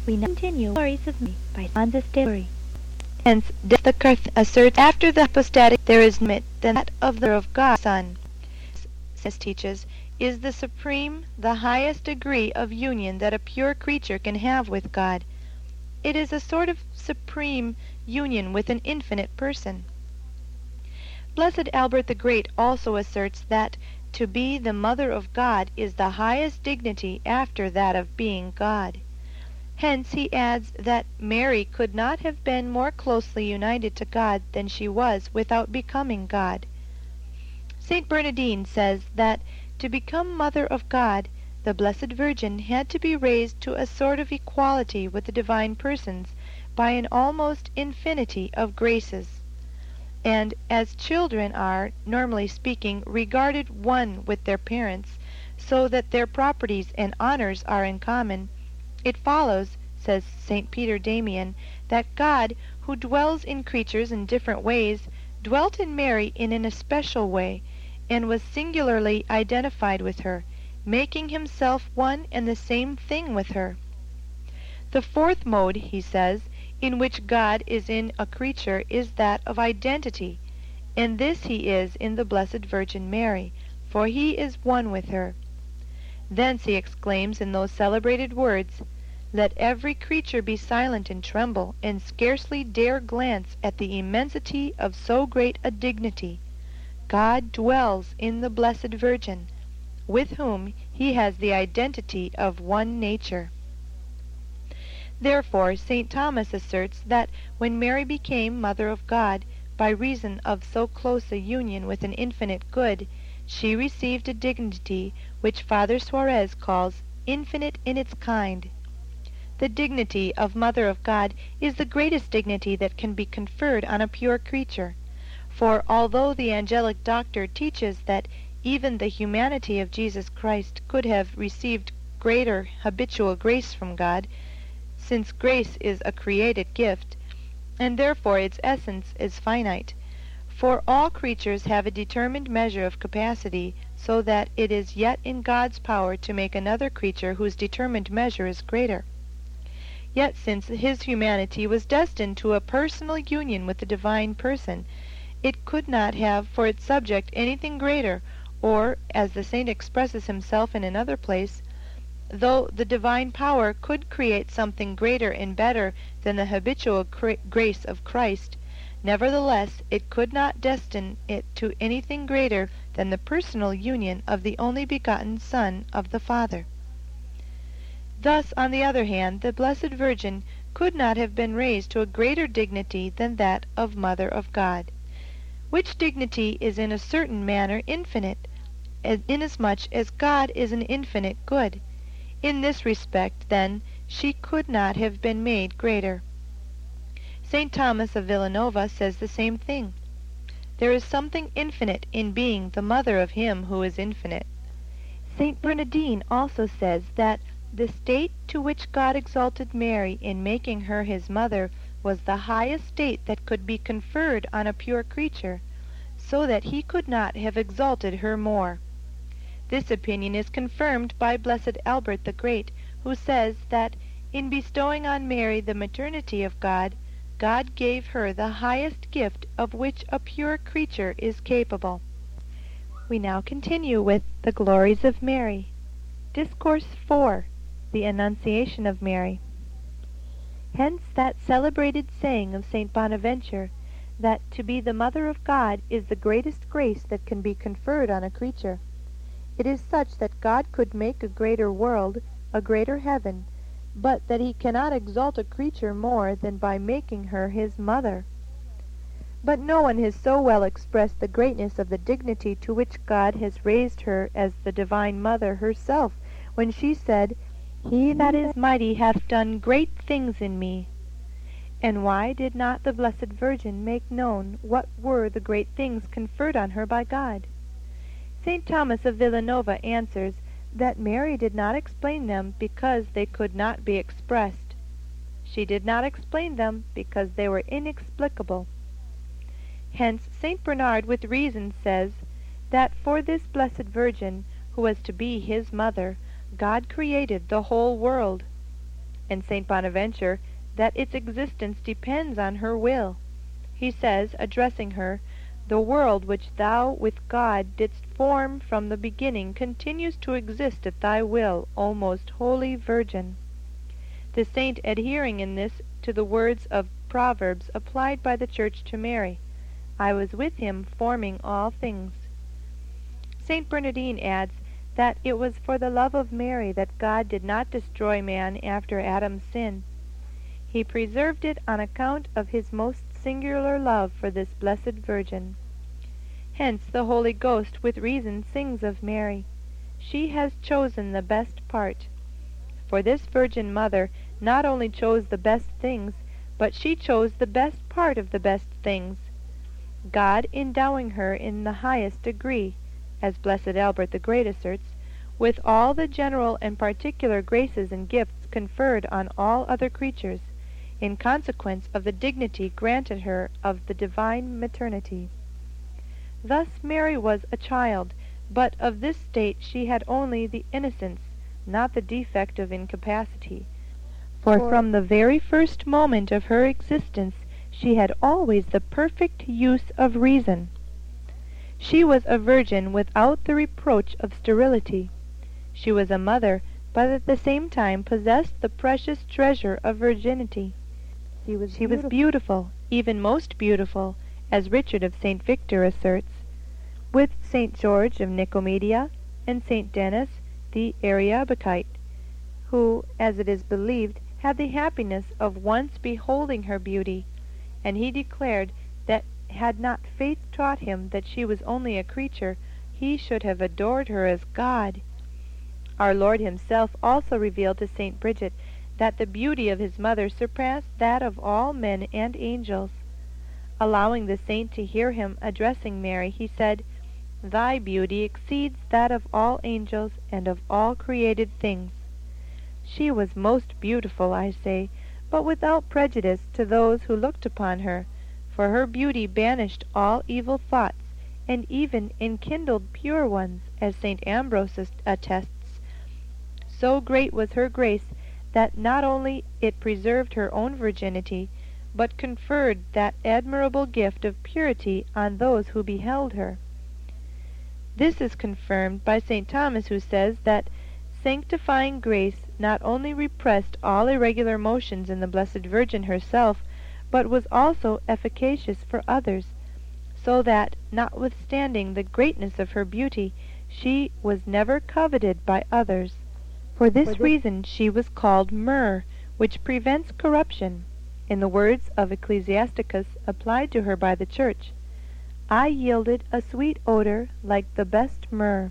We now continue Glories of Mary by Francis de Bury. Hence, Descartes asserts after the hypostatic there is no limit than that of the Mother of God, Son. This teaches, is the supreme, the highest degree of union that a pure creature can have with God. It is a sort of supreme union with an infinite person. Blessed Albert the Great also asserts that to be the mother of God is the highest dignity after that of being God. Hence he adds that Mary could not have been more closely united to God than she was without becoming God. St. Bernardine says that to become Mother of God, the Blessed Virgin had to be raised to a sort of equality with the divine persons by an almost infinity of graces. And as children are, normally speaking, regarded one with their parents, so that their properties and honors are in common, it follows, says St. Peter Damian, that God, who dwells in creatures in different ways, dwelt in Mary in an especial way, and was singularly identified with her, making himself one and the same thing with her. The fourth mode, he says, in which God is in a creature is that of identity, and this he is in the Blessed Virgin Mary, for he is one with her. Thence he exclaims in those celebrated words, "Let every creature be silent and tremble, and scarcely dare glance at the immensity of so great a dignity. God dwells in the Blessed Virgin, with whom he has the identity of one nature." Therefore St. Thomas asserts that when Mary became Mother of God, by reason of so close a union with an infinite good, she received a dignity which Father Suarez calls infinite in its kind. The dignity of Mother of God is the greatest dignity that can be conferred on a pure creature, for although the angelic doctor teaches that even the humanity of Jesus Christ could have received greater habitual grace from God, since grace is a created gift, and therefore its essence is finite, for all creatures have a determined measure of capacity, so that it is yet in God's power to make another creature whose determined measure is greater. Yet since his humanity was destined to a personal union with the divine person, it could not have for its subject anything greater, or, as the saint expresses himself in another place, though the divine power could create something greater and better than the habitual grace of Christ, nevertheless it could not destine it to anything greater than the personal union of the only begotten Son of the Father. Thus, on the other hand, the Blessed Virgin could not have been raised to a greater dignity than that of Mother of God, which dignity is in a certain manner infinite, inasmuch as God is an infinite good. In this respect, then, she could not have been made greater. St. Thomas of Villanova says the same thing. There is something infinite in being the mother of him who is infinite. St. Bernardine also says that the state to which God exalted Mary in making her his mother was the highest state that could be conferred on a pure creature, so that he could not have exalted her more. This opinion is confirmed by Blessed Albert the Great, who says that in bestowing on Mary the maternity of God, God gave her the highest gift of which a pure creature is capable. We now continue with the Glories of Mary. Discourse 4. The Annunciation of Mary. Hence that celebrated saying of St. Bonaventure, that to be the mother of God is the greatest grace that can be conferred on a creature. It is such that God could make a greater world, a greater heaven, but that he cannot exalt a creature more than by making her his mother. But no one has so well expressed the greatness of the dignity to which God has raised her as the Divine Mother herself, when she said, "He that is mighty hath done great things in me." And why did not the Blessed Virgin make known what were the great things conferred on her by God? St. Thomas of Villanova answers that Mary did not explain them because they could not be expressed. She did not explain them because they were inexplicable. Hence St. Bernard with reason says that for this Blessed Virgin, who was to be his mother, God created the whole world. and St. Bonaventure that its existence depends on her will. He says, addressing her, "The world which thou with God didst form from the beginning continues to exist at thy will, O most holy Virgin." The saint adhering in this to the words of Proverbs applied by the Church to Mary, "I was with him forming all things." St. Bernardine adds that it was for the love of Mary that God did not destroy man after Adam's sin. He preserved it on account of his most singular love for this blessed Virgin. Hence the Holy Ghost with reason sings of Mary, "She has chosen the best part." For this Virgin Mother not only chose the best things, but she chose the best part of the best things, God endowing her in the highest degree, as Blessed Albert the Great asserts, with all the general and particular graces and gifts conferred on all other creatures, in consequence of the dignity granted her of the divine maternity. Thus Mary was a child, but of this state she had only the innocence, not the defect of incapacity. For from the very first moment of her existence she had always the perfect use of reason. She was a virgin without the reproach of sterility. She was a mother, but at the same time possessed the precious treasure of virginity. She was beautiful, even most beautiful, as Richard of St. Victor asserts, with St. George of Nicomedia and St. Denis the Areopagite, who, as it is believed, had the happiness of once beholding her beauty, and he declared that had not faith taught him that she was only a creature, he should have adored her as God. Our Lord himself also revealed to St. Bridget that the beauty of his mother surpassed that of all men and angels. Allowing the saint to hear him addressing Mary, he said, "Thy beauty exceeds that of all angels and of all created things." She was most beautiful, I say, but without prejudice to those who looked upon her, for her beauty banished all evil thoughts, and even enkindled pure ones, as St. Ambrose attests. So great was her grace that not only it preserved her own virginity, but conferred that admirable gift of purity on those who beheld her. This is confirmed by St. Thomas, who says that sanctifying grace not only repressed all irregular motions in the Blessed Virgin herself, but was also efficacious for others, so that, notwithstanding the greatness of her beauty, she was never coveted by others. For this reason she was called myrrh, which prevents corruption, in the words of Ecclesiasticus applied to her by the Church. "I yielded a sweet odor like the best myrrh."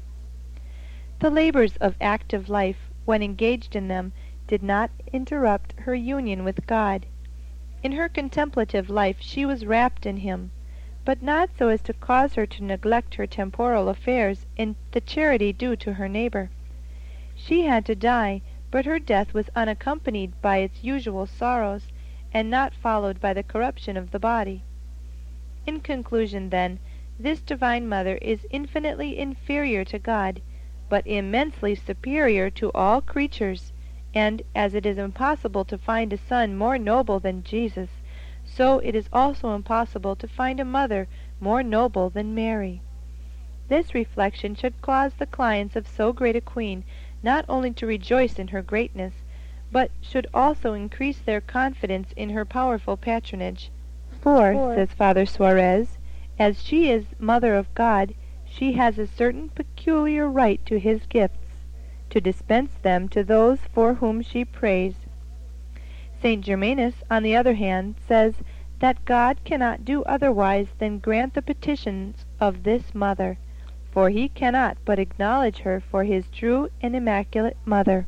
The labors of active life, when engaged in them, did not interrupt her union with God. In her contemplative life she was wrapped in him, but not so as to cause her to neglect her temporal affairs in the charity due to her neighbor. She had to die, but her death was unaccompanied by its usual sorrows, and not followed by the corruption of the body. In conclusion, then, this Divine Mother is infinitely inferior to God, but immensely superior to all creatures, and as it is impossible to find a son more noble than Jesus, so it is also impossible to find a mother more noble than Mary. This reflection should cause the clients of so great a queen not only to rejoice in her greatness, but should also increase their confidence in her powerful patronage. For, says Father Suarez, as she is Mother of God, she has a certain peculiar right to his gifts, to dispense them to those for whom she prays. St. Germanus, on the other hand, says that God cannot do otherwise than grant the petitions of this Mother, for he cannot but acknowledge her for his true and immaculate Mother.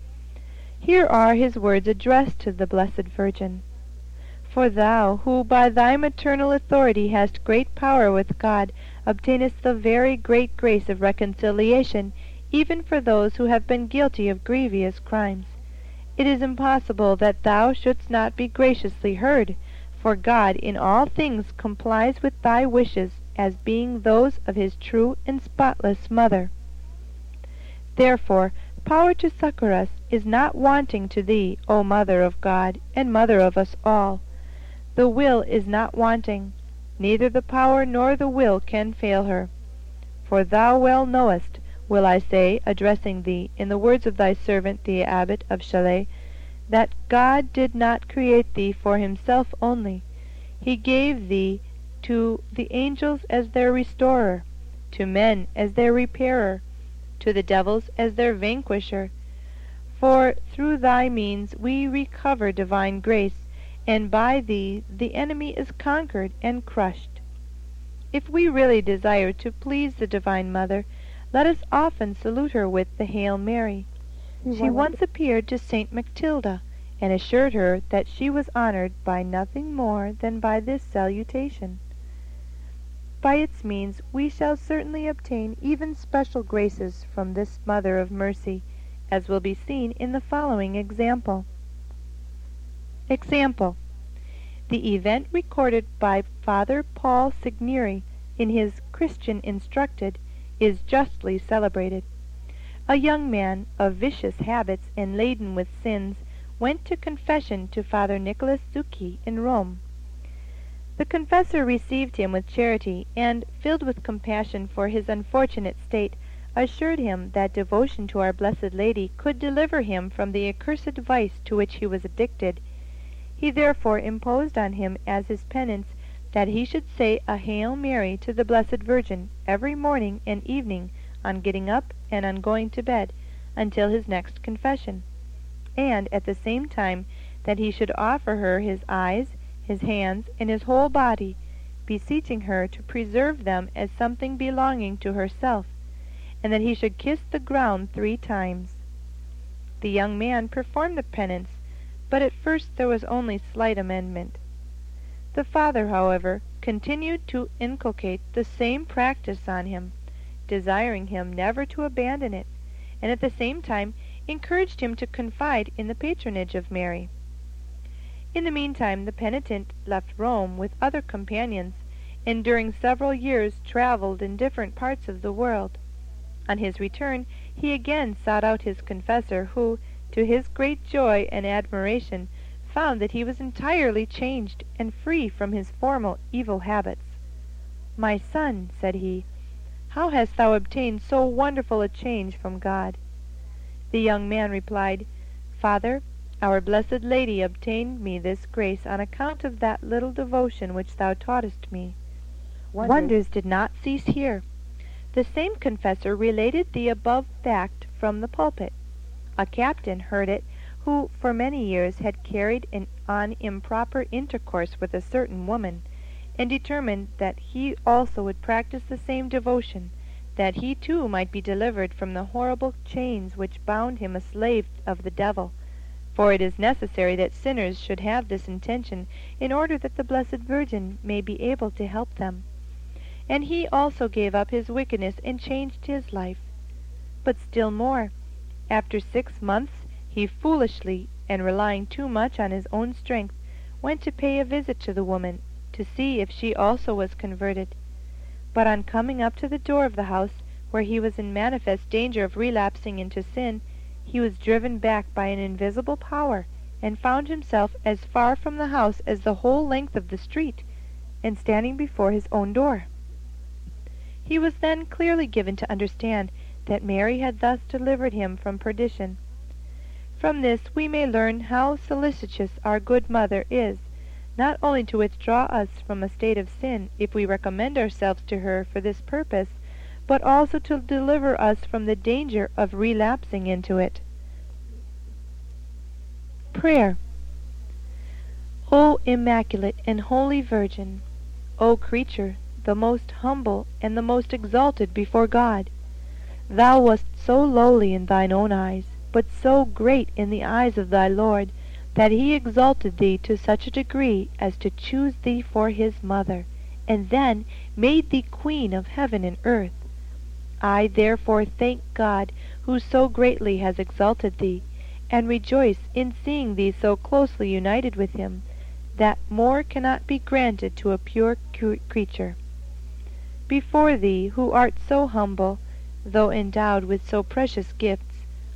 Here are his words addressed to the Blessed Virgin. "For thou, who by thy maternal authority hast great power with God, obtainest the very great grace of reconciliation, even for those who have been guilty of grievous crimes. It is impossible that thou shouldst not be graciously heard, for God in all things complies with thy wishes, as being those of his true and spotless Mother. Therefore, power to succor us is not wanting to thee, O Mother of God, and Mother of us all. The will is not wanting, neither the power nor the will can fail her. For thou well knowest, will I say, addressing thee, in the words of thy servant the Abbot of Chalais, that God did not create thee for himself only. He gave thee to the angels as their restorer, to men as their repairer, to the devils as their vanquisher. For through thy means we recover divine grace, and by thee the enemy is conquered and crushed. If we really desire to please the Divine Mother, let us often salute her with the Hail Mary. She once appeared to Saint Matilda, and assured her that she was honored by nothing more than by this salutation. By its means we shall certainly obtain even special graces from this Mother of Mercy, as will be seen in the following example. Example: the event recorded by Father Paul Segneri in his Christian Instructed is justly celebrated. A young man of vicious habits and laden with sins went to confession to Father Nicholas Zucchi in Rome. The confessor received him with charity, and, filled with compassion for his unfortunate state, assured him that devotion to our Blessed Lady could deliver him from the accursed vice to which he was addicted. He therefore imposed on him as his penance that he should say a Hail Mary to the Blessed Virgin every morning and evening on getting up and on going to bed until his next confession, and at the same time that he should offer her his eyes, his hands, and his whole body, beseeching her to preserve them as something belonging to herself, and that he should kiss the ground 3 times. The young man performed the penance, but at first there was only slight amendment. The father, however, continued to inculcate the same practice on him, desiring him never to abandon it, and at the same time encouraged him to confide in the patronage of Mary. In the meantime the penitent left Rome with other companions, and during several years travelled in different parts of the world. On his return he again sought out his confessor, who, to his great joy and admiration, found that he was entirely changed and free from his former evil habits. "My son," said he, "how hast thou obtained so wonderful a change from God?" The young man replied, "Father, our Blessed Lady obtained me this grace on account of that little devotion which thou taughtest me." Wonders did not cease here. The same confessor related the above fact from the pulpit. A captain heard it, who for many years had carried on improper intercourse with a certain woman, and determined that he also would practice the same devotion, that he too might be delivered from the horrible chains which bound him a slave of the devil. For it is necessary that sinners should have this intention, in order that the Blessed Virgin may be able to help them. And he also gave up his wickedness and changed his life. But still more, after 6 months he foolishly, and relying too much on his own strength, went to pay a visit to the woman, to see if she also was converted. But on coming up to the door of the house, where he was in manifest danger of relapsing into sin, he was driven back by an invisible power, and found himself as far from the house as the whole length of the street, and standing before his own door. He was then clearly given to understand that Mary had thus delivered him from perdition. From this we may learn how solicitous our good Mother is, not only to withdraw us from a state of sin if we recommend ourselves to her for this purpose, but also to deliver us from the danger of relapsing into it. Prayer. O Immaculate and Holy Virgin, O creature, the most humble and the most exalted before God, thou wast so lowly in thine own eyes, but so great in the eyes of thy Lord, that he exalted thee to such a degree as to choose thee for his mother, and then made thee queen of heaven and earth. I therefore thank God, who so greatly has exalted thee, and rejoice in seeing thee so closely united with him, that more cannot be granted to a pure creature. Before thee, who art so humble, though endowed with so precious gifts,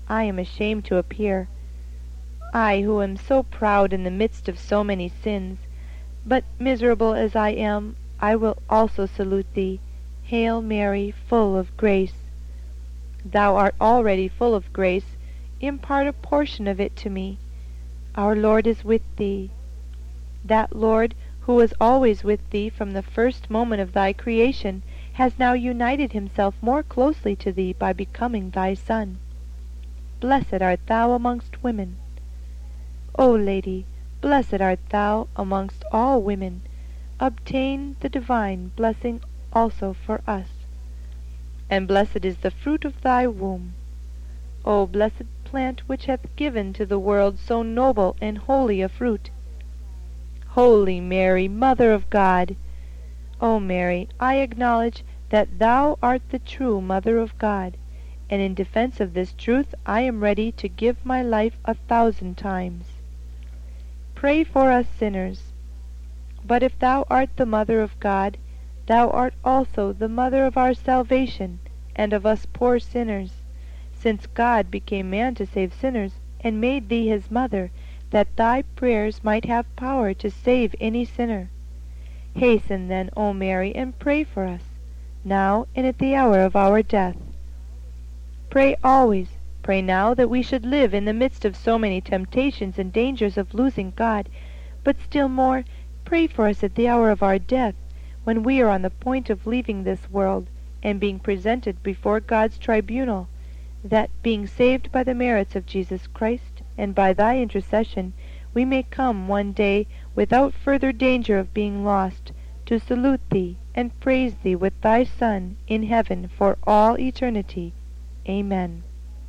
I am ashamed to appear. I, who am so proud in the midst of so many sins, but miserable as I am, I will also salute thee. Hail Mary, full of grace. Thou art already full of grace, impart a portion of it to me. Our Lord is with thee. That Lord, who was always with thee from the first moment of thy creation, has now united himself more closely to thee by becoming thy Son. Blessed art thou amongst women. O Lady, blessed art thou amongst all women. Obtain the divine blessing also for us. And blessed is the fruit of thy womb. O blessed plant which hath given to the world so noble and holy a fruit. Holy Mary, Mother of God! O Mary, I acknowledge that thou art the true Mother of God, and in defense of this truth I am ready to give my life 1,000 times. Pray for us sinners. But if thou art the Mother of God, thou art also the Mother of our salvation, and of us poor sinners, since God became man to save sinners, and made thee his mother, that thy prayers might have power to save any sinner. Hasten then, O Mary, and pray for us, now and at the hour of our death. Pray always, pray now that we should live in the midst of so many temptations and dangers of losing God, but still more, pray for us at the hour of our death, when we are on the point of leaving this world, and being presented before God's tribunal, that, being saved by the merits of Jesus Christ, and by thy intercession, we may come one day, without further danger of being lost, to salute thee and praise thee with thy Son in heaven for all eternity. Amen.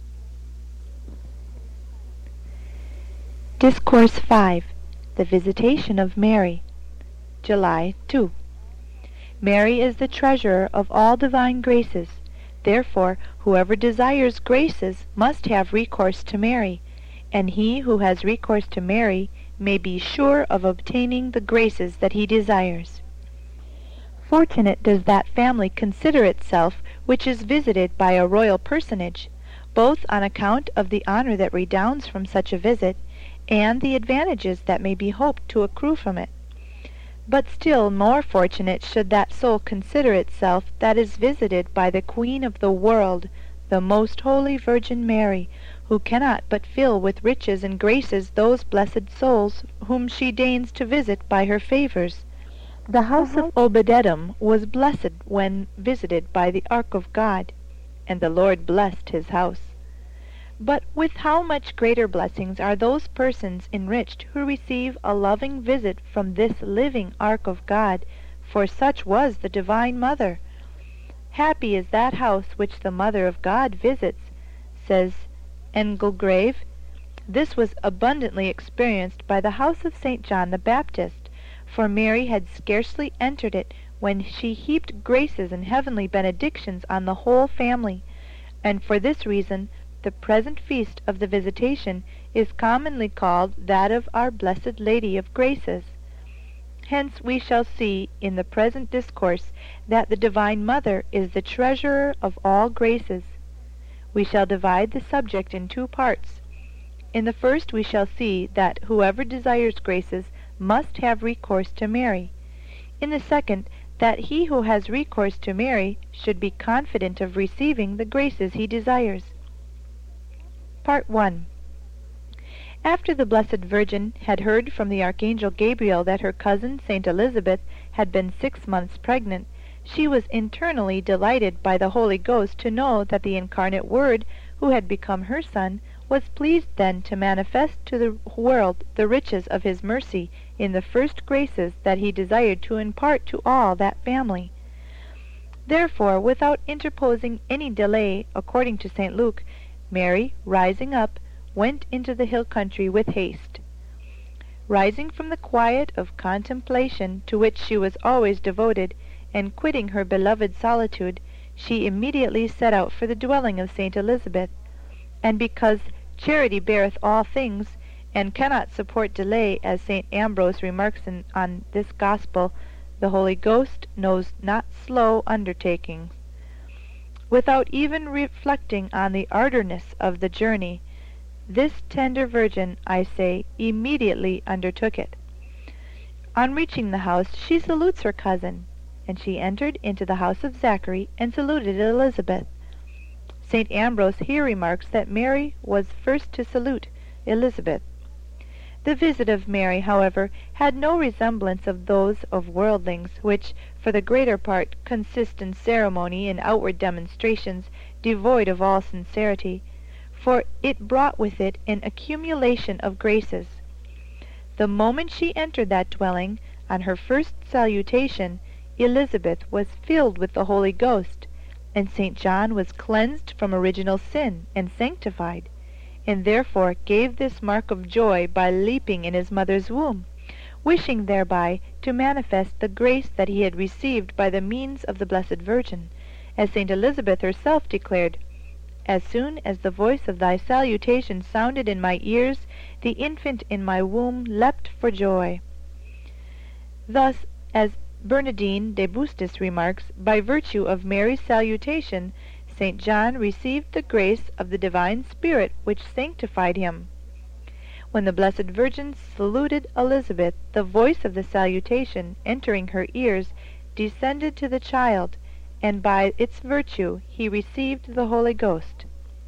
Discourse 5. The Visitation of Mary. July 2. Mary is the treasurer of all divine graces. Therefore, whoever desires graces must have recourse to Mary, and he who has recourse to Mary may be sure of obtaining the graces that he desires. Fortunate does that family consider itself which is visited by a royal personage, both on account of the honor that redounds from such a visit, and the advantages that may be hoped to accrue from it. But still more fortunate should that soul consider itself that is visited by the Queen of the world, the most holy Virgin Mary, who cannot but fill with riches and graces those blessed souls whom she deigns to visit by her favors. The house of Obed-Edom was blessed when visited by the ark of God, and the Lord blessed his house. But with how much greater blessings are those persons enriched who receive a loving visit from this living ark of God, for such was the Divine Mother. Happy is that house which the Mother of God visits, says Engelgrave. This was abundantly experienced by the house of St. John the Baptist, for Mary had scarcely entered it when she heaped graces and heavenly benedictions on the whole family, and for this reason the present feast of the Visitation is commonly called that of our Blessed Lady of Graces. Hence we shall see in the present discourse that the Divine Mother is the treasurer of all graces. We shall divide the subject in 2 parts. In the first we shall see that whoever desires graces must have recourse to Mary. In the second, that he who has recourse to Mary should be confident of receiving the graces he desires. Part 1. After the Blessed Virgin had heard from the Archangel Gabriel that her cousin Saint Elizabeth had been 6 months pregnant, she was internally delighted by the Holy Ghost to know that the incarnate Word, who had become her Son, was pleased then to manifest to the world the riches of his mercy in the first graces that he desired to impart to all that family. Therefore, without interposing any delay, according to St. Luke, Mary, rising up, went into the hill country with haste. Rising from the quiet of contemplation to which she was always devoted, and quitting her beloved solitude, she immediately set out for the dwelling of Saint Elizabeth. And because charity beareth all things, and cannot support delay, as St. Ambrose remarks on this Gospel, the Holy Ghost knows not slow undertakings. without even reflecting on the arduousness of the journey, this tender virgin, I say, immediately undertook it. On reaching the house, she salutes her cousin, and she entered into the house of Zachary and saluted Elizabeth. St. Ambrose here remarks that Mary was first to salute Elizabeth. The visit of Mary, however, had no resemblance of those of worldlings, which, for the greater part, consist in ceremony and outward demonstrations devoid of all sincerity, for it brought with it an accumulation of graces. The moment she entered that dwelling, on her first salutation, Elizabeth was filled with the Holy Ghost, and St. John was cleansed from original sin and sanctified, and therefore gave this mark of joy by leaping in his mother's womb, wishing thereby to manifest the grace that he had received by the means of the Blessed Virgin, as St. Elizabeth herself declared, "As soon as the voice of thy salutation sounded in my ears, the infant in my womb leapt for joy." Thus, as Bernardine de Bustis remarks, by virtue of Mary's salutation, St. John received the grace of the divine Spirit which sanctified him. When the Blessed Virgin saluted Elizabeth, the voice of the salutation, entering her ears, descended to the child, and by its virtue he received the Holy Ghost.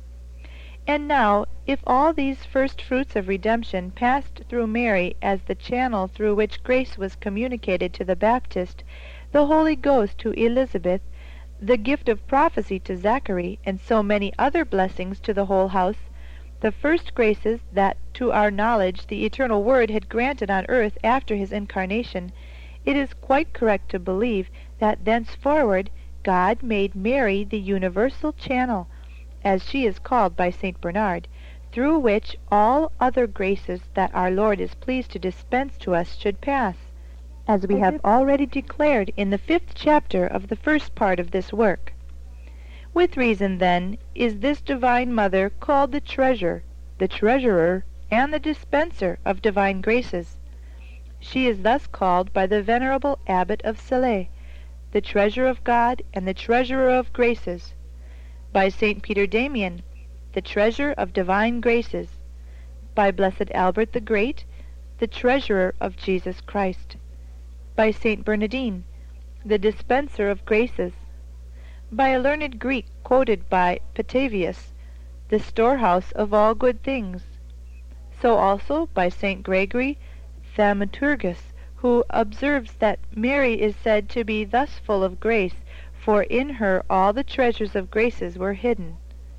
And now, if all these first fruits of redemption passed through Mary as the channel through which grace was communicated to the Baptist, the Holy Ghost to Elizabeth, the gift of prophecy to Zachary, and so many other blessings to the whole house, the first graces that to our knowledge the Eternal Word had granted on earth after his incarnation, it is quite correct to believe that thenceforward God made Mary the universal channel, as she is called by St. Bernard, through which all other graces that our Lord is pleased to dispense to us should pass, as we have already declared in the 5th chapter of the first part of this work. With reason, then, is this Divine Mother called the treasure, the treasurer, and the dispenser of divine graces. She is thus called by the venerable Abbot of Salé, the treasure of God and the treasurer of graces; by St. Peter Damian, the treasure of divine graces; by Blessed Albert the Great, the treasurer of Jesus Christ; by St. Bernardine, the dispenser of graces; by a learned Greek quoted by Petavius, the storehouse of all good things; so also by St. Gregory Thaumaturgus, who observes that Mary is said to be thus full of grace, for in her all the treasures of graces were hidden.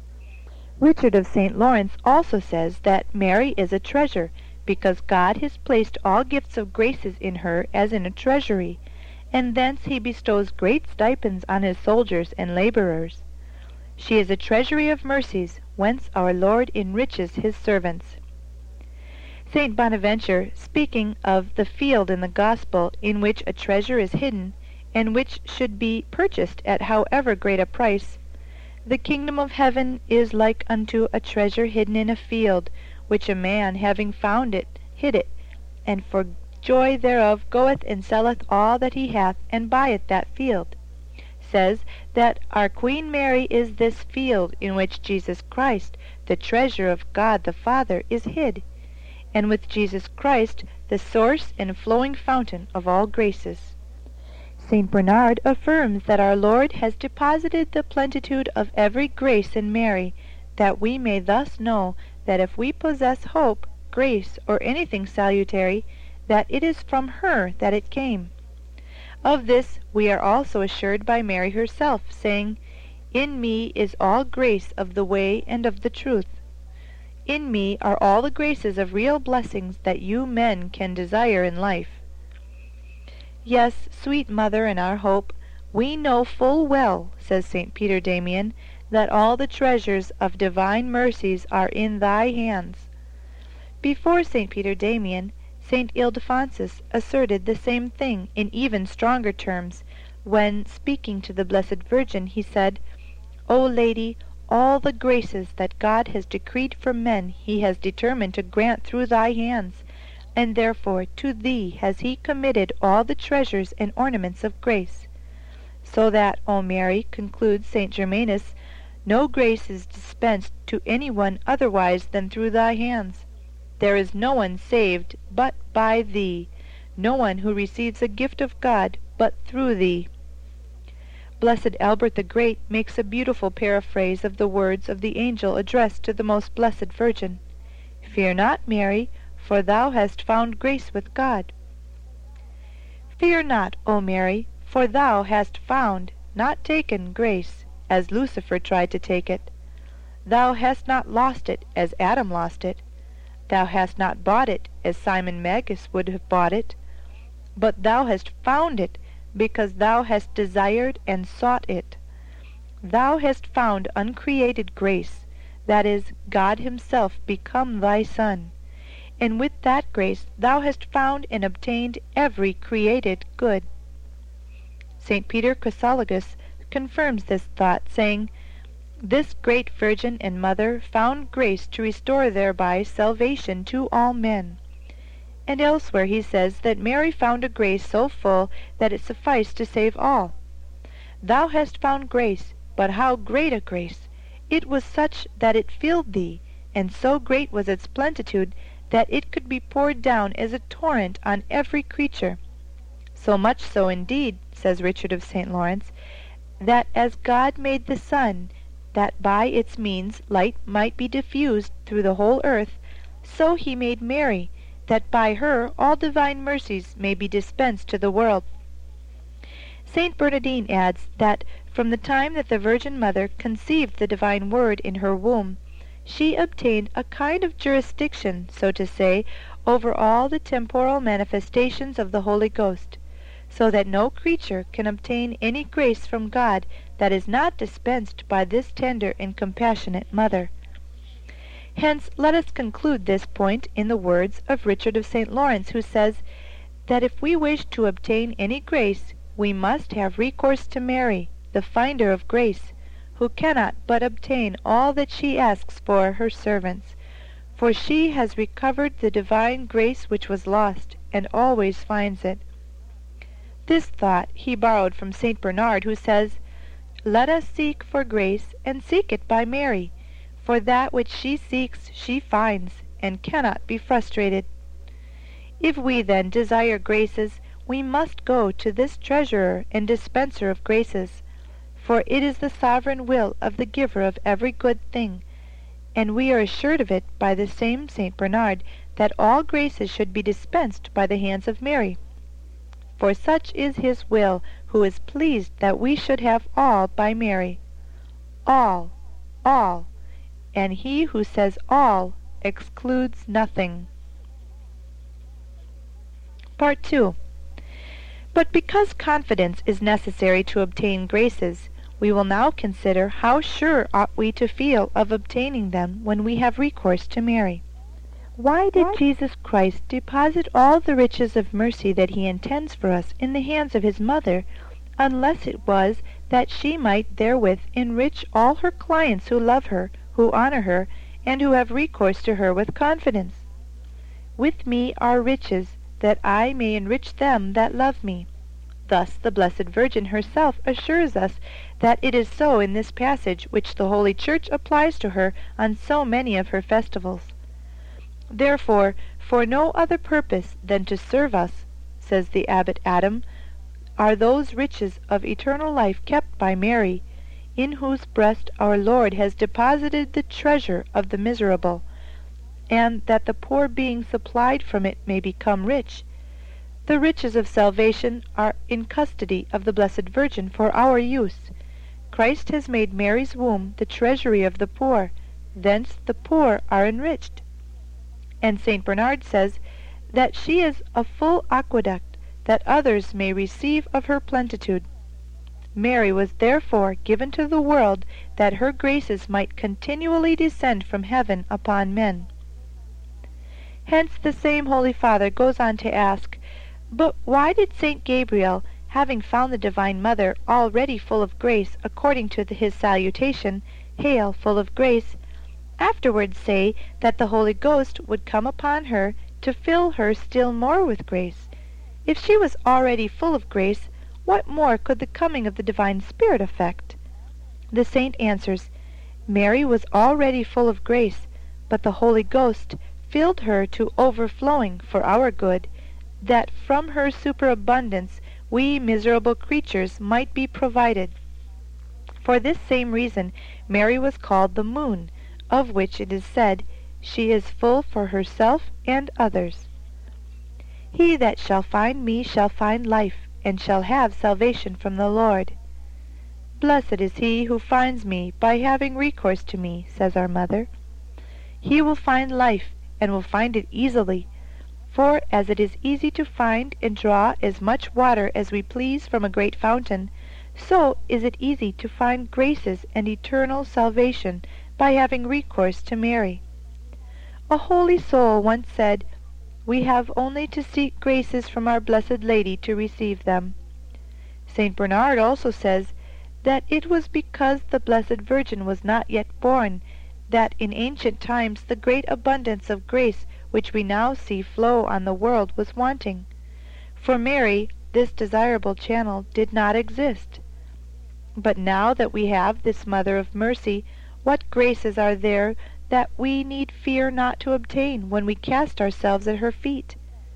Richard of St. Lawrence also says that Mary is a treasure, because God has placed all gifts of graces in her as in a treasury, and thence he bestows great stipends on his soldiers and laborers. She is a treasury of mercies, whence our Lord enriches his servants. St. Bonaventure, speaking of the field in the Gospel in which a treasure is hidden, and which should be purchased at however great a price, "The kingdom of heaven is like unto a treasure hidden in a field, which a man, having found it, hid it, and for joy thereof goeth and selleth all that he hath, and buyeth that field," says that our Queen Mary is this field in which Jesus Christ, the treasure of God the Father, is hid, and with Jesus Christ the source and flowing fountain of all graces. St. Bernard affirms that our Lord has deposited the plenitude of every grace in Mary, that we may thus know that if we possess hope, grace, or anything salutary, that it is from her that it came. Of this we are also assured by Mary herself, saying, "In me is all grace of the way and of the truth." In me are all the graces of real blessings that you men can desire in life. Yes, sweet Mother and our hope, we know full well, says St. Peter Damian, that all the treasures of divine mercies are in thy hands. Before St. Peter Damian, St. Ildefonsus asserted the same thing in even stronger terms, when, speaking to the Blessed Virgin, he said, "O Lady, all the graces that God has decreed for men he has determined to grant through thy hands, and therefore to thee has he committed all the treasures and ornaments of grace. So that, O Mary, concludes St. Germanus, no grace is dispensed to any one otherwise than through thy hands. There is no one saved but by thee, no one who receives a gift of God but through thee. Blessed Albert the Great makes a beautiful paraphrase of the words of the angel addressed to the most blessed Virgin. Fear not, Mary, for thou hast found grace with God. Fear not, O Mary, for thou hast found, not taken, grace, as Lucifer tried to take it. Thou hast not lost it, as Adam lost it. Thou hast not bought it, as Simon Magus would have bought it. But thou hast found it, because thou hast desired and sought it. Thou hast found uncreated grace, that is, God himself become thy Son, and with that grace thou hast found and obtained every created good. St. Peter Chrysologus confirms this thought, saying, This great Virgin and Mother found grace to restore thereby salvation to all men. And elsewhere he says that Mary found a grace so full that it sufficed to save all. Thou hast found grace, but how great a grace! It was such that it filled thee, and so great was its plenitude that it could be poured down as a torrent on every creature. So much so indeed, says Richard of St. Lawrence, that as God made the sun, that by its means light might be diffused through the whole earth, so he made Mary, that by her all divine mercies may be dispensed to the world. Saint Bernardine adds that from the time that the Virgin Mother conceived the divine Word in her womb, she obtained a kind of jurisdiction, so to say, over all the temporal manifestations of the Holy Ghost, so that no creature can obtain any grace from God that is not dispensed by this tender and compassionate Mother. Hence let us conclude this point in the words of Richard of St. Lawrence, who says that if we wish to obtain any grace, we must have recourse to Mary, the finder of grace, who cannot but obtain all that she asks for her servants, for she has recovered the divine grace which was lost, and always finds it. This thought he borrowed from St. Bernard, who says, Let us seek for grace, and seek it by Mary, for that which she seeks she finds, and cannot be frustrated. If we then desire graces, we must go to this treasurer and dispenser of graces, for it is the sovereign will of the giver of every good thing, and we are assured of it by the same St. Bernard, that all graces should be dispensed by the hands of Mary. For such is his will, who is pleased that we should have all by Mary. All, and he who says all excludes nothing. Part 2. But because confidence is necessary to obtain graces, we will now consider how sure ought we to feel of obtaining them when we have recourse to Mary. Why did Jesus Christ deposit all the riches of mercy that he intends for us in the hands of his mother, unless it was that she might therewith enrich all her clients who love her, who honor her, and who have recourse to her with confidence? With me are riches, that I may enrich them that love me. Thus the Blessed Virgin herself assures us that it is so in this passage which the Holy Church applies to her on so many of her festivals. Therefore, for no other purpose than to serve us, says the Abbot Adam, are those riches of eternal life kept by Mary, in whose breast our Lord has deposited the treasure of the miserable, and that the poor being supplied from it may become rich. The riches of salvation are in custody of the Blessed Virgin for our use. Christ has made Mary's womb the treasury of the poor, thence the poor are enriched. And St. Bernard says that she is a full aqueduct, that others may receive of her plenitude. Mary was therefore given to the world that her graces might continually descend from heaven upon men. Hence the same Holy Father goes on to ask, But why did St. Gabriel, having found the Divine Mother already full of grace according to his salutation, Hail, full of grace, afterwards say that the Holy Ghost would come upon her to fill her still more with grace? If she was already full of grace, what more could the coming of the divine Spirit effect? The saint answers, Mary was already full of grace, but the Holy Ghost filled her to overflowing for our good, that from her superabundance we miserable creatures might be provided. For this same reason Mary was called the moon, of which it is said, She is full for herself and others. He that shall find me shall find life, and shall have salvation from the Lord. Blessed is he who finds me by having recourse to me, says our Mother. He will find life, and will find it easily, for as it is easy to find and draw as much water as we please from a great fountain, so is it easy to find graces and eternal salvation by having recourse to Mary. A holy soul once said, We have only to seek graces from our Blessed Lady to receive them. St. Bernard also says that it was because the Blessed Virgin was not yet born that in ancient times the great abundance of grace which we now see flow on the world was wanting. For Mary, this desirable channel did not exist. But now that we have this Mother of Mercy, what graces are there that we need fear not to obtain when we cast ourselves at her feet?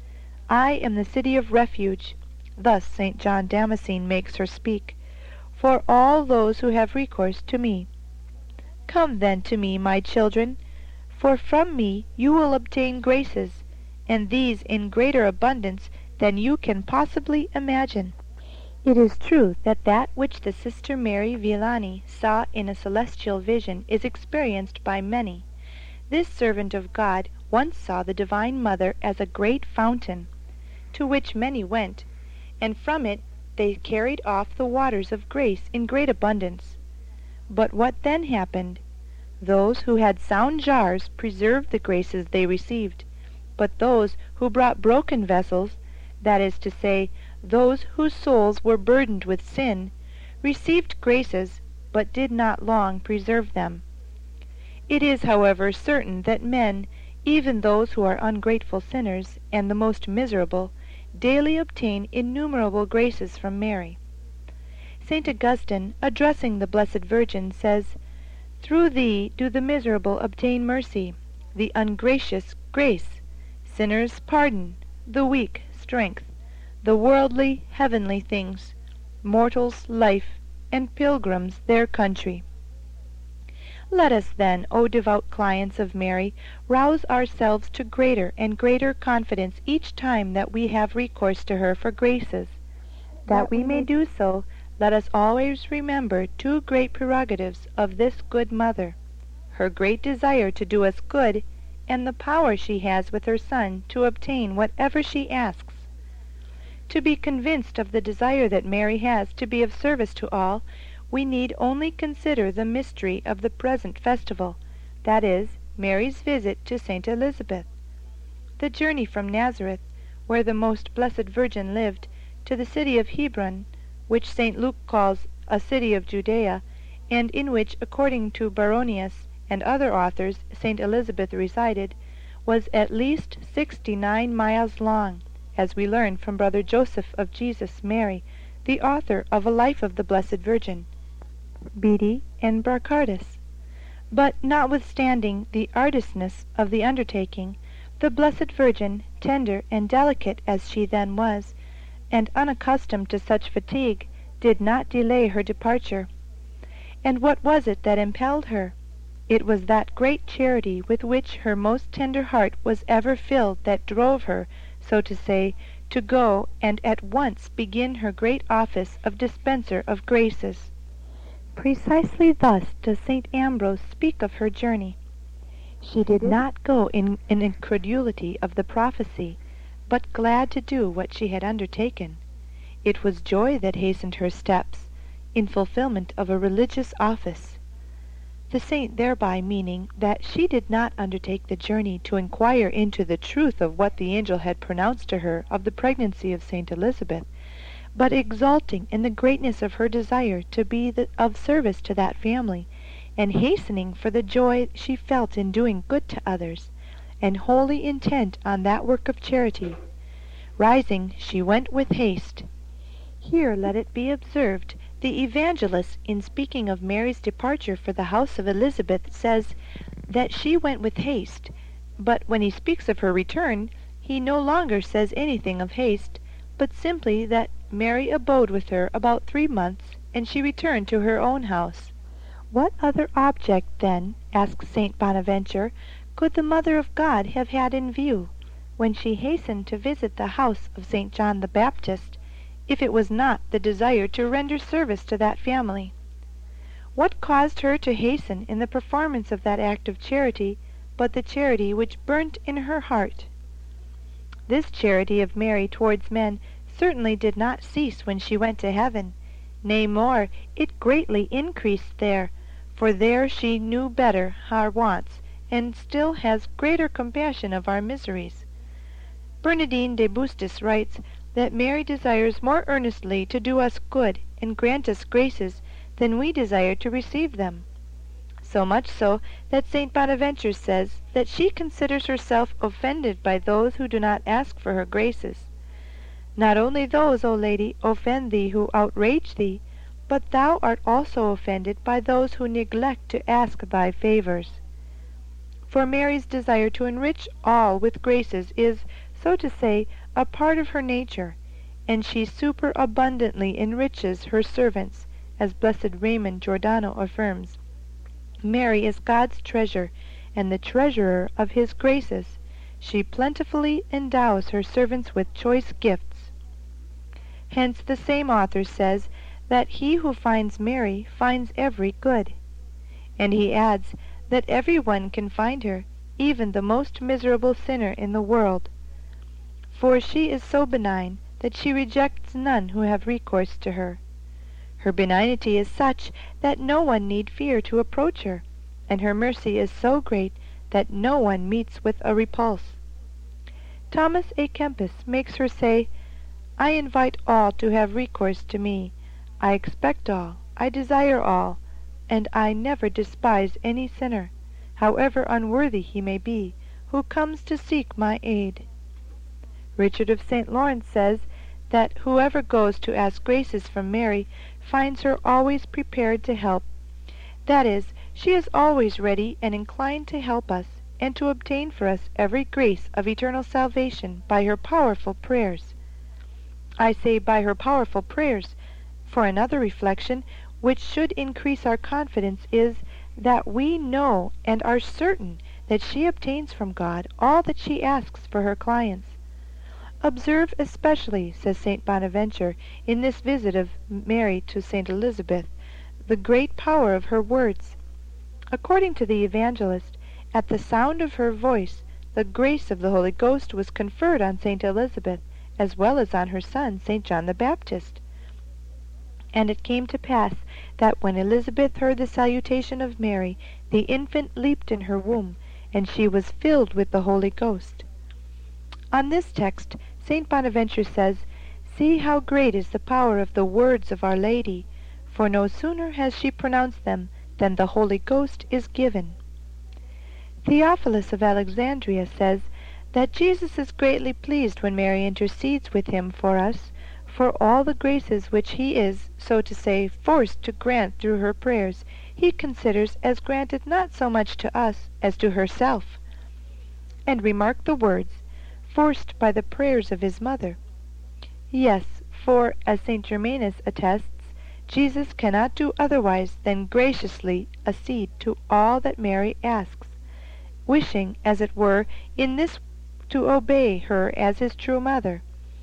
I am the city of refuge, thus St. John Damascene makes her speak, for all those who have recourse to me. Come then to me, my children, for from me you will obtain graces, and these in greater abundance than you can possibly imagine. It is true that that which the Sister Mary Villani saw in a celestial vision is experienced by many. This servant of God once saw the Divine Mother as a great fountain, to which many went, and from it they carried off the waters of grace in great abundance. But what then happened? Those who had sound jars preserved the graces they received, but those who brought broken vessels, that is to say, those whose souls were burdened with sin, received graces, but did not long preserve them. It is, however, certain that men, even those who are ungrateful sinners, and the most miserable, daily obtain innumerable graces from Mary. St. Augustine, addressing the Blessed Virgin, says, Through thee do the miserable obtain mercy, the ungracious grace, sinners pardon, the weak strength, the worldly heavenly things, mortals life, and pilgrims their country. Let us then, O devout clients of Mary, rouse ourselves to greater and greater confidence each time that we have recourse to her for graces. That we may do so, let us always remember two great prerogatives of this good Mother, her great desire to do us good, and the power she has with her Son to obtain whatever she asks. To be convinced of the desire that Mary has to be of service to all, we need only consider the mystery of the present festival, that is, Mary's visit to St. Elizabeth. The journey from Nazareth, where the most Blessed Virgin lived, to the city of Hebron, which St. Luke calls a city of Judea, and in which, according to Baronius and other authors, St. Elizabeth resided, was at least 69 miles long, as we learn from Brother Joseph of Jesus Mary, the author of a Life of the Blessed Virgin, Bede and Brachardus. But notwithstanding the arduousness of the undertaking, the Blessed Virgin, tender and delicate as she then was, and unaccustomed to such fatigue, did not delay her departure. And what was it that impelled her? It was that great charity with which her most tender heart was ever filled that drove her, so to say, to go and at once begin her great office of dispenser of graces. Precisely thus does St. Ambrose speak of her journey. She did not go in an incredulity of the prophecy, but glad to do what she had undertaken. It was joy that hastened her steps, in fulfillment of a religious office. The saint thereby meaning that she did not undertake the journey to inquire into the truth of what the angel had pronounced to her of the pregnancy of St. Elizabeth, but exulting in the greatness of her desire to be of service to that family, and hastening for the joy she felt in doing good to others, and wholly intent on that work of charity. Rising, she went with haste. Here let it be observed, the Evangelist, in speaking of Mary's departure for the house of Elizabeth, says that she went with haste, but when he speaks of her return, he no longer says anything of haste, but simply that Mary abode with her about 3 months, and she returned to her own house. What other object, then, asks St. Bonaventure, could the Mother of God have had in view, when she hastened to visit the house of St. John the Baptist, if it was not the desire to render service to that family? What caused her to hasten in the performance of that act of charity, but the charity which burnt in her heart? This charity of Mary towards men certainly did not cease when she went to heaven. Nay, more, it greatly increased there, for there she knew better our wants, and still has greater compassion of our miseries. Bernardine de Bustis writes that Mary desires more earnestly to do us good and grant us graces than we desire to receive them. So much so that St. Bonaventure says that she considers herself offended by those who do not ask for her graces. Not only those, O Lady, offend thee who outrage thee, but thou art also offended by those who neglect to ask thy favors. For Mary's desire to enrich all with graces is, so to say, a part of her nature, and she superabundantly enriches her servants, as Blessed Raymond Giordano affirms. Mary is God's treasure, and the treasurer of his graces. She plentifully endows her servants with choice gifts. Hence the same author says that he who finds Mary finds every good. And he adds that every one can find her, even the most miserable sinner in the world. For she is so benign that she rejects none who have recourse to her. Her benignity is such that no one need fear to approach her, and her mercy is so great that no one meets with a repulse. Thomas A. Kempis makes her say, "I invite all to have recourse to me. I expect all, I desire all, and I never despise any sinner, however unworthy he may be, who comes to seek my aid." Richard of St. Lawrence says that whoever goes to ask graces from Mary finds her always prepared to help. That is, she is always ready and inclined to help us, and to obtain for us every grace of eternal salvation by her powerful prayers. I say by her powerful prayers, for another reflection, which should increase our confidence, is that we know and are certain that she obtains from God all that she asks for her clients. Observe especially, says St. Bonaventure, in this visit of Mary to St. Elizabeth, the great power of her words. According to the Evangelist, at the sound of her voice, the grace of the Holy Ghost was conferred on St. Elizabeth, as well as on her son, St. John the Baptist. And it came to pass that when Elizabeth heard the salutation of Mary, the infant leaped in her womb, and she was filled with the Holy Ghost. On this text, St. Bonaventure says, "See how great is the power of the words of Our Lady, for no sooner has she pronounced them than the Holy Ghost is given." Theophilus of Alexandria says that Jesus is greatly pleased when Mary intercedes with him for us, for all the graces which he is, so to say, forced to grant through her prayers, he considers as granted not so much to us as to herself. And remark the words, forced by the prayers of his mother. Yes, for, as St. Germanus attests, Jesus cannot do otherwise than graciously accede to all that Mary asks, wishing, as it were, in this to obey her as his true mother.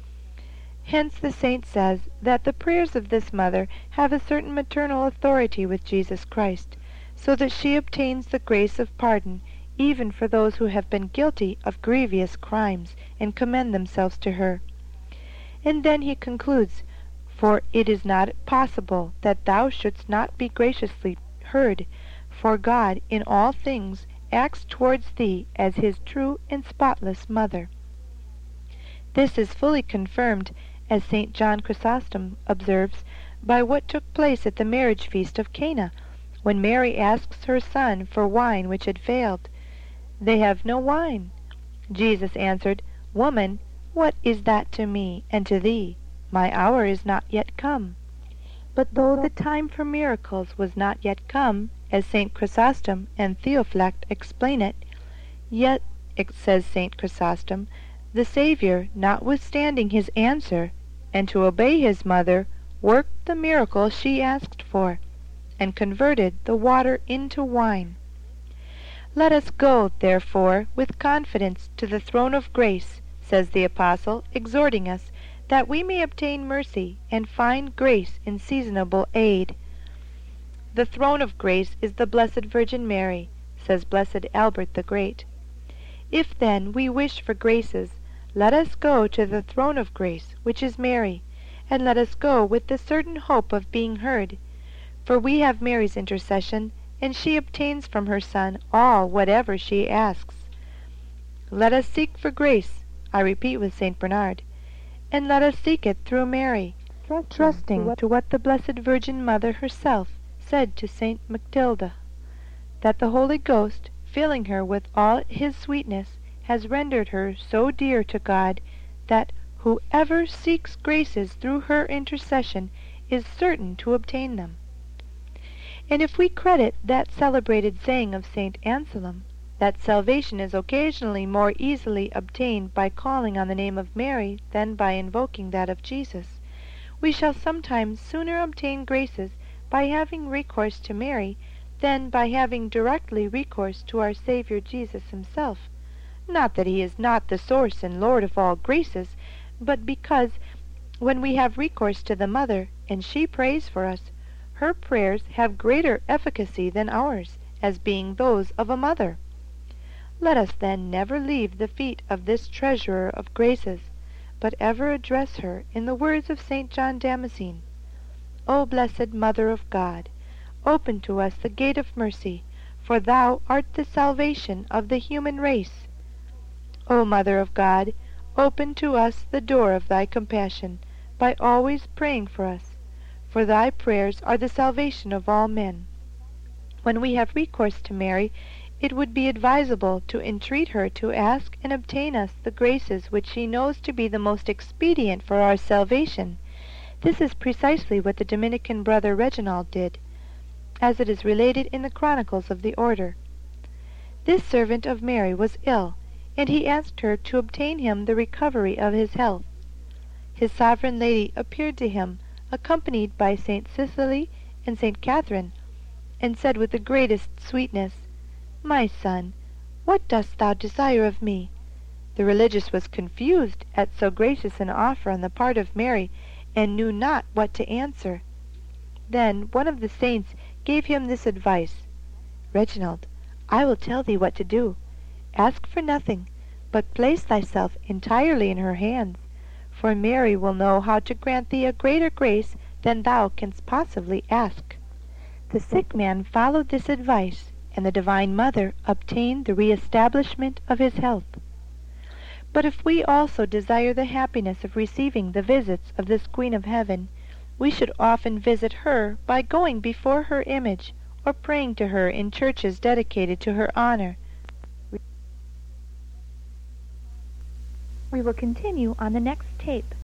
Hence the saint says that the prayers of this mother have a certain maternal authority with Jesus Christ, so that she obtains the grace of pardon even for those who have been guilty of grievous crimes and commend themselves to her. And then he concludes, "For it is not possible that thou shouldst not be graciously heard, for God in all things acts towards thee as his true and spotless mother." This is fully confirmed, as St. John Chrysostom observes, by what took place at the marriage feast of Cana, when Mary asks her son for wine which had failed. "They have no wine." Jesus answered, "Woman, what is that to me and to thee? My hour is not yet come. But though the time for miracles was not yet come, as St. Chrysostom and Theophylact explain it, yet, says St. Chrysostom, the Saviour, notwithstanding his answer, and to obey his mother, worked the miracle she asked for, and converted the water into wine. Let us go, therefore, with confidence to the throne of grace, says the Apostle, exhorting us, that we may obtain mercy and find grace in seasonable aid. The throne of grace is the Blessed Virgin Mary, says Blessed Albert the Great. If then we wish for graces, let us go to the throne of grace, which is Mary, and let us go with the certain hope of being heard. For we have Mary's intercession, and she obtains from her Son all whatever she asks. Let us seek for grace, I repeat with St. Bernard, and let us seek it through Mary, trusting to what the Blessed Virgin Mother herself said to St. Matilda, that the Holy Ghost, filling her with all his sweetness, has rendered her so dear to God, that whoever seeks graces through her intercession is certain to obtain them. And if we credit that celebrated saying of St. Anselm, that salvation is occasionally more easily obtained by calling on the name of Mary than by invoking that of Jesus, we shall sometimes sooner obtain graces by having recourse to Mary than by having directly recourse to our Saviour Jesus himself. Not that he is not the source and Lord of all graces, but because, when we have recourse to the Mother, and she prays for us, her prayers have greater efficacy than ours, as being those of a mother. Let us then never leave the feet of this treasurer of graces, but ever address her in the words of St. John Damascene, O blessed Mother of God, open to us the gate of mercy, for thou art the salvation of the human race. O Mother of God, open to us the door of thy compassion, by always praying for us, for thy prayers are the salvation of all men. When we have recourse to Mary, it would be advisable to entreat her to ask and obtain us the graces which she knows to be the most expedient for our salvation. This is precisely what the Dominican brother Reginald did, as it is related in the chronicles of the order. This servant of Mary was ill, and he asked her to obtain him the recovery of his health. His sovereign lady appeared to him, accompanied by St. Cecily and St. Catherine, and said with the greatest sweetness, My son, what dost thou desire of me? The religious was confused at so gracious an offer on the part of Mary, and knew not what to answer. Then one of the saints gave him this advice, Reginald, I will tell thee what to do. Ask for nothing, but place thyself entirely in her hands, for Mary will know how to grant thee a greater grace than thou canst possibly ask. The sick man followed this advice, and the Divine Mother obtained the re-establishment of his health. But if we also desire the happiness of receiving the visits of this Queen of Heaven, we should often visit her by going before her image, or praying to her in churches dedicated to her honor. We will continue on the next tape.